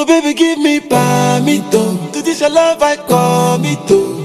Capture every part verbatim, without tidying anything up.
Oh baby, give me palmito. To this your love I commit to.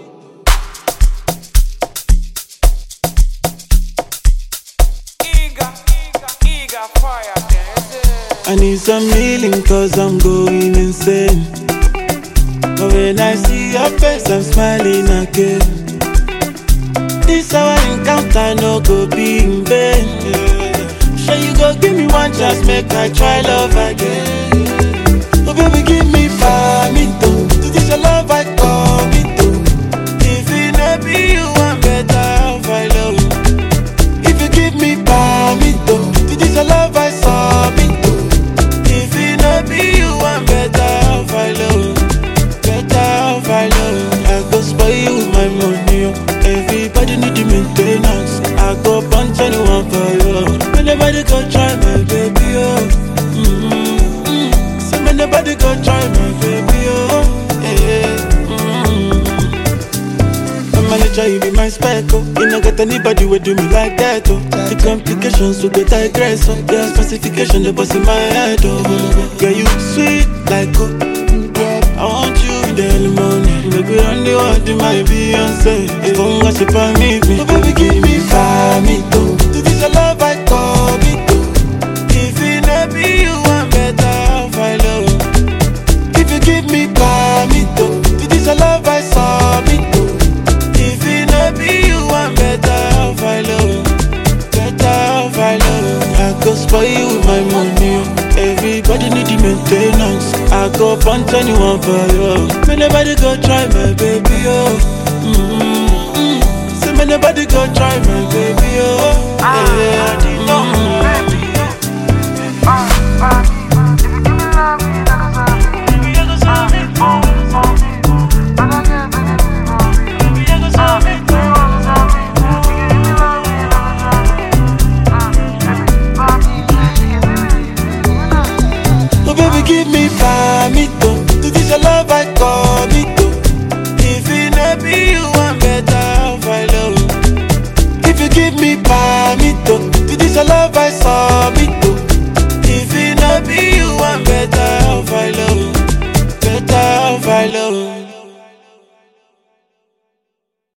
I need some healing cause I'm going insane. But when I see your face I'm smiling again. This our encounter no go be in vain, yeah. Sure you go give me one chance, make I try love again. Oh baby give me palmito. To this your love I commit to. If it no be you I'm better I'll follow. If you give me palmito. To this your love I submit to. If it no be you I'm better I'll follow. Better I'll follow. I go spoil you with my money, oh. Everybody need the maintenance. I go punch anyone for you. Anybody go try my baby, oh. Mm-hmm. So anybody go try my baby, oh. Yeah. Mm-hmm. I'm manager, you be my spec, oh. You don't get anybody will do me like that, oh. The complications will get digress, oh. Yeah, specification, the boss in my head, oh. Yeah, you sweet like oh. I want you in the early morning. Baby, run the world in my Beyonce. If I'm gonna ship on me, oh baby, give me palmito. To this your love I commit to. If it no be you, I'm better I'll follow. If you give me palmito. To this your love I submit to. If it no be you, I'm better I'll follow. Better I'll follow. I go spoil you with my money, oh. Everybody need the maintenance. I go punch anyone for you. May nobody go try my baby, oh. Mm-hmm. Say may nobody go try my baby, oh. Yeah. Ah, mm-hmm. baby. Ah, ah.